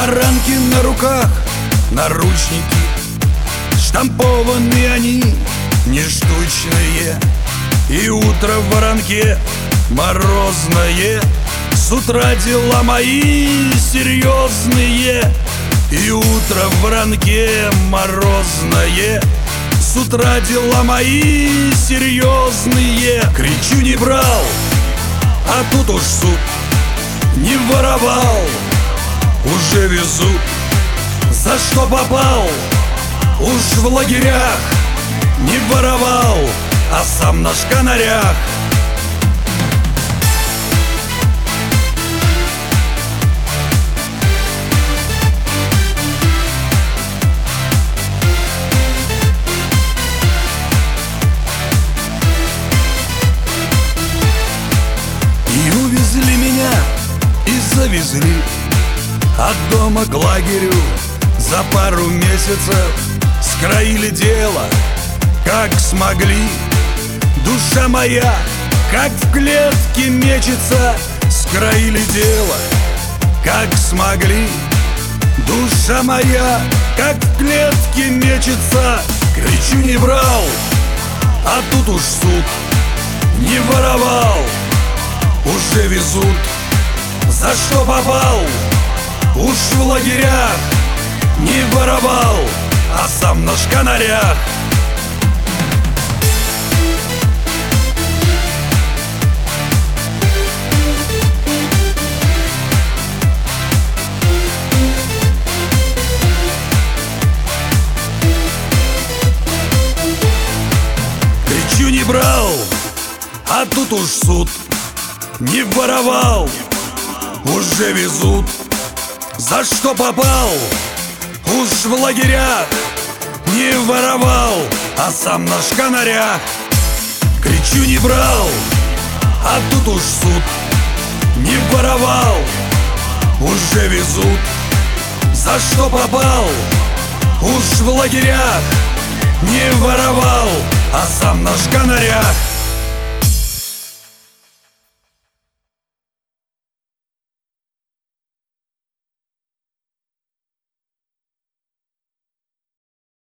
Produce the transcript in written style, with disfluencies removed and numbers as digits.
Баранки на руках, наручники, штампованные они, не штучные. И утро в воронке морозное, с утра дела мои серьезные. И утро в воронке морозное, с утра дела мои серьезные. Кричу: не брал, а тут уж суд. Не воровал, уже везут. За что попал, уж в лагерях. Не воровал, а сам на шканарях. И увезли меня, и завезли от дома к лагерю. За пару месяцев скроили дело, как смогли. Душа моя, как в клетке мечется. Скроили дело, как смогли. Душа моя, как в клетке мечется. Кричу: не брал, а тут уж суд. Не воровал, уже везут. За что попал, уж в лагерях. Не воровал, а сам на шканарях. Кричу: не брал, а тут уж суд. Не воровал, уже везут. За что попал, уж в лагерях. Не воровал, а сам на шканарях. Кричу: не брал, а тут уж суд. Не воровал, уже везут. За что попал, уж в лагерях. Не воровал, а сам на шканарях.